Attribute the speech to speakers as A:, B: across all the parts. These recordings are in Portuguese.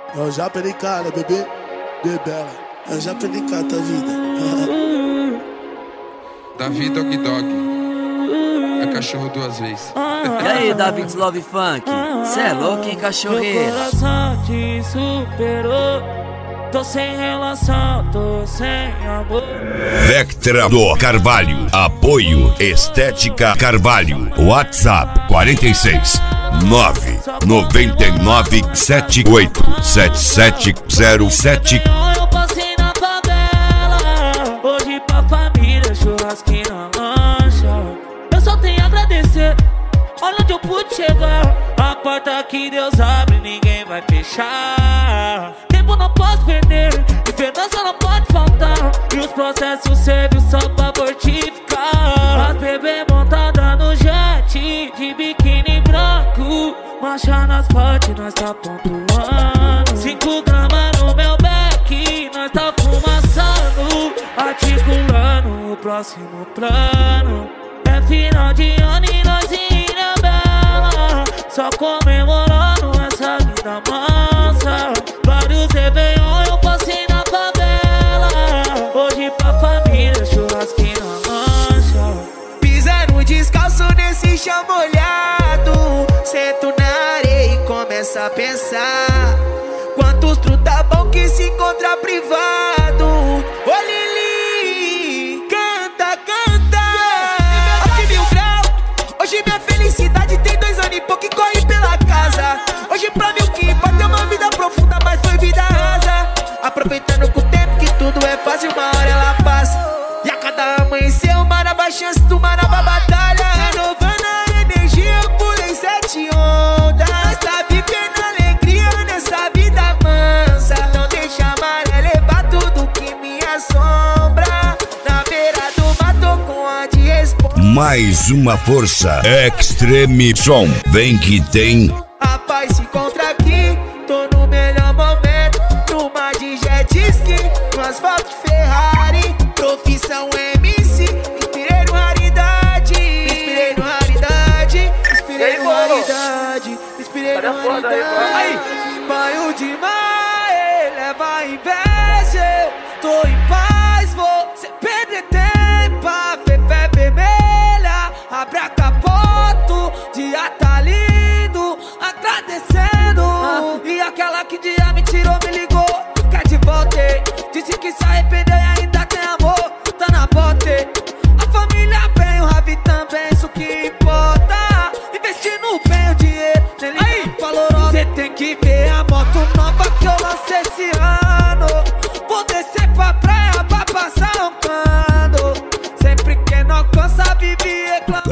A: Eu já perdi cara, bebê, bebela. Eu já perdi cara da vida.
B: Davi Dog Dog é cachorro duas vezes.
C: E aí, David Love Funk? Cê é louco, hein, cachorreira?
D: Meu coração te superou. Tô sem relação, tô sem amor.
E: Vectra do Carvalho. Apoio Estética Carvalho. WhatsApp 46 999 78 7707.
D: Eu passei na favela, hoje pra família, churrasquinho na lancha. Eu só tenho a agradecer, olha onde eu pude chegar. A porta que Deus abre, ninguém vai fechar. Tempo não posso perder, esperança não pode faltar. E os processos servem só pra fortificar. As bebê montada no jet, de biquíni branco, marcha no asfalto, nós tá pontuando. 5 gramas no meu back, nós tá fumaçando, articulando o próximo plano. É final de ano e nós em Ilhabela, só comemorando essa vida mansa. Vários Réveillon eu passei na favela, hoje pra família, churrasquinho na lancha.
F: Pisando descalço nesse chão molhado, sento na areia e começo a pensar quantos truta bom que se encontra privado. Ô Lili, canta, canta. Aqui 1000 grau, hoje minha felicidade tem 2 anos e pouco e corre pela casa. Hoje pra mim o que importa é uma vida profunda, mas foi vida rasa. Aproveitando com o tempo que tudo é fácil, uma hora ela passa. E a cada amanhecer uma nova chance de uma nova batalha. Renovando a energia, eu pulei 7 ondas. Tá vivendo alegria nessa vida mansa. Não deixa a maré levar tudo que me assombra. Na beira do mato com a de responsa.
E: Mais uma força. Extreme Som. Vem que tem.
F: A paz se encontra aqui, tô no melhor momento. Numa de jet ski, no asfalto Ferrari. Profissão MC, inspirei no raridade. Inspirei no raridade, inspirei no raridade, inspirei no raridade. Banho demais, leva inveja. Eu tô em paz, vou sem perder tempo. A fé vermelha, abre a capoto. Dia tá lindo, agradecendo. E aquela que dia me tirou, me ligou, quer de volta. Disse que se arrependeu e ainda tem amor, tá na bote. A família bem, o Ravi também, isso que importa. Investindo bem o dinheiro, nele valorosa. Cê tem que ver a moto nova que eu lancei esse ano. Vou descer pra praia pra passar um pano. Sempre que não cansa, vive reclamando.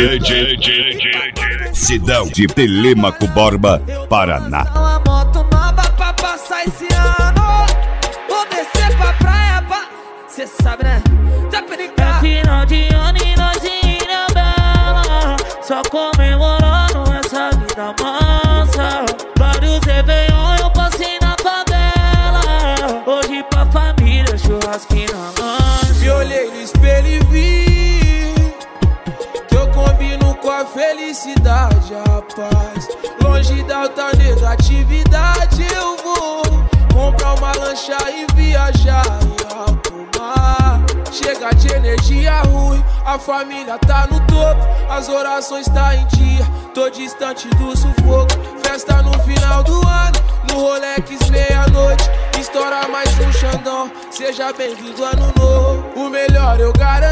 E: Sidão de Telêmaco Borba, Paraná.
F: Uma moto nova pra passar esse ano. Vou descer pra praia pra... Cê sabe, né? Já pedi
D: É final de ano e nós em Ilhabela, só comemorando essa vida mansa. Vários Réveillon eu passei na favela, hoje pra família, churrasquinho na lancha.
G: Me olhei no espelho e vi que eu combino com a felicidade, a paz. Longe da alta negatividade, eu vou comprar uma lancha e viajar em alto mar. Chega de energia ruim, a família tá no topo, as orações tá em dia, tô distante do sufoco. Festa no final do ano, no Rolex meia-noite, estoura mais um Xandão, seja bem-vindo ano novo. O melhor eu garanto,